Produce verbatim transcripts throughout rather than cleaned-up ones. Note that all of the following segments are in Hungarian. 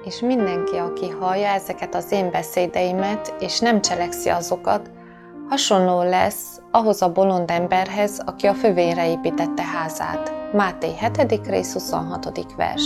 és mindenki, aki hallja ezeket az én beszédeimet, és nem cselekszi azokat, hasonló lesz ahhoz a bolond emberhez, aki a fövényre építette házát. Máté hetedik rész huszonhatodik vers.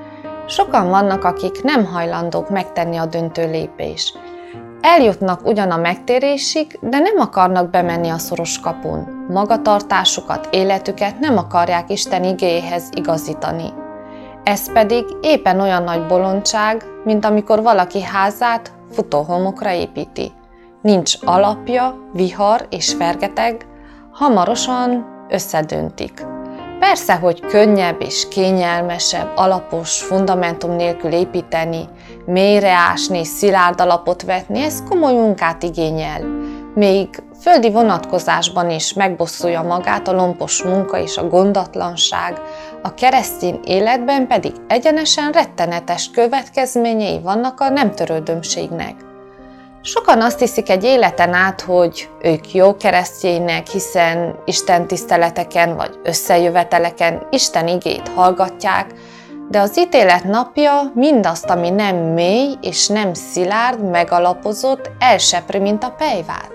Sokan vannak, akik nem hajlandók megtenni a döntő lépést. Eljutnak ugyan a megtérésig, de nem akarnak bemenni a szoros kapun. Magatartásukat, életüket nem akarják Isten igéjéhez igazítani. Ez pedig éppen olyan nagy bolondság, mint amikor valaki házát futóhomokra építi. Nincs alapja, vihar és fergeteg, hamarosan összedöntik. Persze, hogy könnyebb és kényelmesebb, alapos, fundamentum nélkül építeni, mélyre ásni, szilárd alapot vetni, ez komoly munkát igényel. Még földi vonatkozásban is megbosszulja magát a lompos munka és a gondatlanság, a keresztény életben pedig egyenesen rettenetes következményei vannak a nem törődömségnek. Sokan azt hiszik egy életen át, hogy ők jó keresztjének, hiszen Isten tiszteleteken vagy összejöveteleken Isten igét hallgatják, de az ítélet napja mindazt, ami nem mély és nem szilárd, megalapozott, elsepri, mint a pelyvát.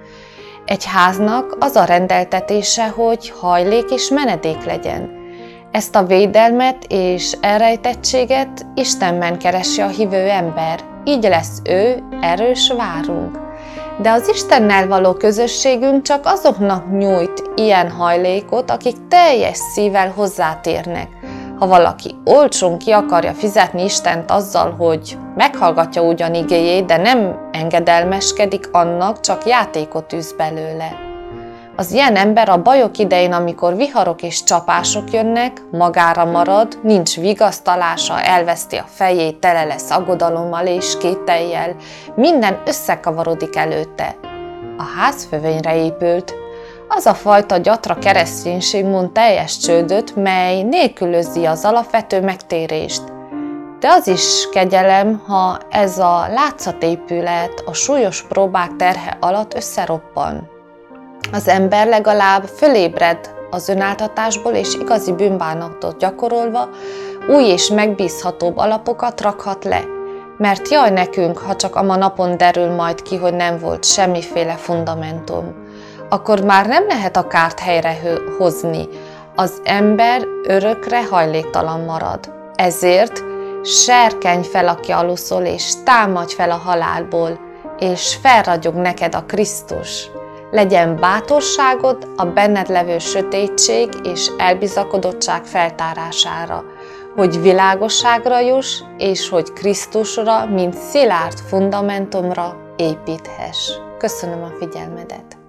Egy háznak az a rendeltetése, hogy hajlék és menedék legyen. Ezt a védelmet és elrejtettséget Istenben keresi a hívő ember, így lesz ő erős várunk. De az Istennel való közösségünk csak azoknak nyújt ilyen hajlékot, akik teljes szívvel hozzátérnek. Ha valaki olcsón ki akarja fizetni Istent azzal, hogy meghallgatja ugyan igéjét, de nem engedelmeskedik annak, csak játékot űz belőle. Az ilyen ember a bajok idején, amikor viharok és csapások jönnek, magára marad, nincs vigasztalása, elveszti a fejét, tele lesz aggodalommal és kétellyel, minden összekavarodik előtte. A ház fövényre épült. Az a fajta gyatra kereszténység mond teljes csődöt, mely nélkülözi az alapvető megtérést. De az is kegyelem, ha ez a látszatépület a súlyos próbák terhe alatt összeroppan. Az ember legalább fölébred az önáltatásból, és igazi bűnbánatot gyakorolva új és megbízhatóbb alapokat rakhat le. Mert jaj nekünk, ha csak ama napon derül majd ki, hogy nem volt semmiféle fundamentum. Akkor már nem lehet a kárt helyre hozni. Az ember örökre hajléktalan marad. Ezért serkenj fel, aki aluszol, és támadj fel a halálból, és felragyog neked a Krisztus. Legyen bátorságod a benned levő sötétség és elbizakodottság feltárására, hogy világosságra juss, és hogy Krisztusra, mint szilárd fundamentumra építhess. Köszönöm a figyelmedet!